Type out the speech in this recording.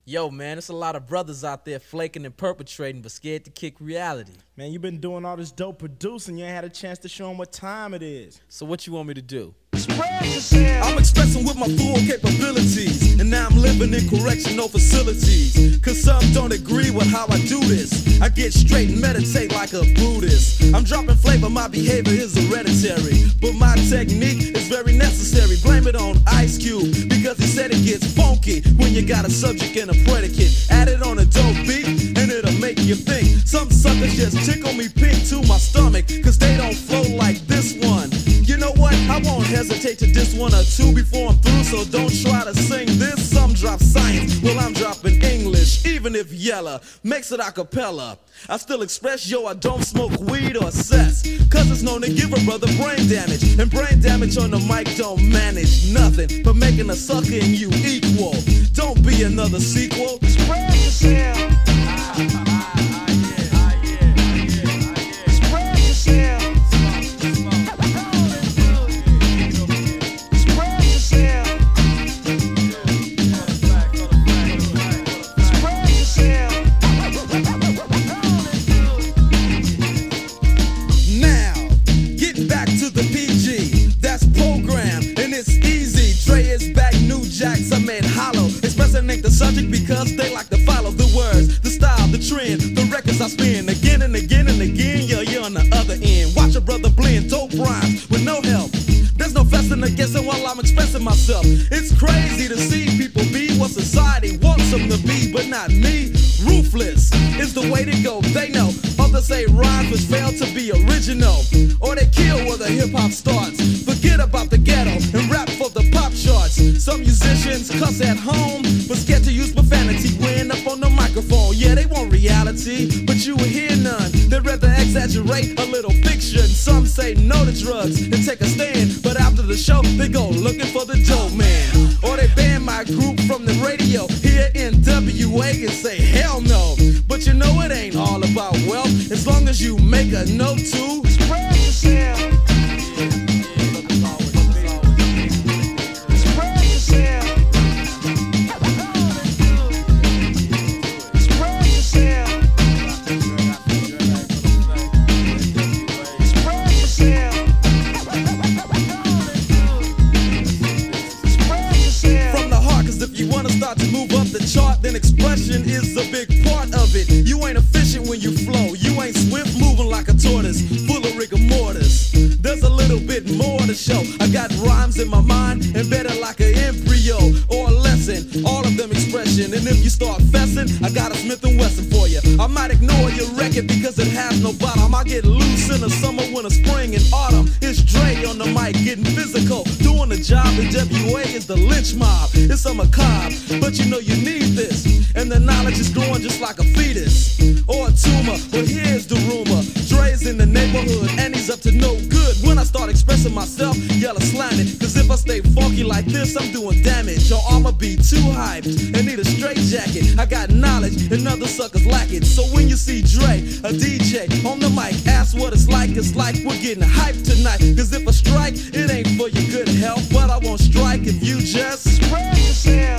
Yo, man, there's a lot of brothers out there flaking and perpetrating, but scared to kick reality. Man, you been doing all this dope producing. You ain't had a chance to show them what time it is. So what you want me to do? I'm expressing with my full capabilities, and now I'm living in correctional facilities. Cause some don't agree with how I do this. I get straight and meditate like a Buddhist. I'm dropping flavor, my behavior is hereditary, but my technique is very necessary. Blame it on Ice Cube, because he said it gets funky when you got a subject and a predicate. Add it on a dope beat, and it'll make you think. Some suckers just tickle me pink to my stomach, cause they don't flow like this one. You know what? I won't hesitate to diss one or two before I'm through, so don't try to sing this. Some drop science, well I'm dropping English. Even if Yella makes it a cappella, I still express, yo, I don't smoke weed or cess, cause it's known to give a brother brain damage. And brain damage on the mic don't manage nothing but making a sucker and you equal. Don't be another sequel. Spread yourself. The subject because they like to follow the words, the style, the trend, the records I spin again and again and again. You're on the other end. Watch a brother blend dope rhymes with no help. There's no fussing or guessing while I'm expressing myself. It's crazy to see people be what society wants them to be, but not me. Ruthless is the way to go. They know others say rhymes which fail to be original, or they kill where the hip hop starts. Forget about the ghetto and rap for the pop charts. Some musicians cuss at home, but scared to use profanity when up on the microphone. Yeah, they want reality, but you will hear none. They'd rather exaggerate a little fiction. Some say no to drugs and take a stand, but after the show, they go looking for the dope man. Or they ban my group from the radio here in WA and say hell no. But you know it ain't all about wealth, as long as you make a note to spread yourself. To move up the chart, then expression is a big part of it. You ain't efficient when you flow, you ain't swift moving like a tortoise, full of rigor mortis. There's a little bit more to show. I got rhymes in my mind, embedded like an embryo or a lesson, all of them expression. And if you start fessing, I got a Smith & Wesson for you. I might ignore your record because it has no bottom. I get loose in the summer, winter, spring, and autumn. It's Dre on the mic getting physical, doing the job. In WA is the lynch mob. It's a macabre, but you know you need this, and the knowledge is growing just like a fetus or a tumor. Well, here's the rumor: Dre's in the neighborhood and he's up to no good. When I start expressing myself, y'all are slanted, cause if I stay funky like this, I'm doing damage. Or I'ma be too hyped and need a straight jacket. I got knowledge and other suckers lack it. So when you see Dre, a DJ on the mic, ask what it's like we're getting hyped tonight. Cause if I strike, it ain't for your good health, but I won't strike if you just spread yourself.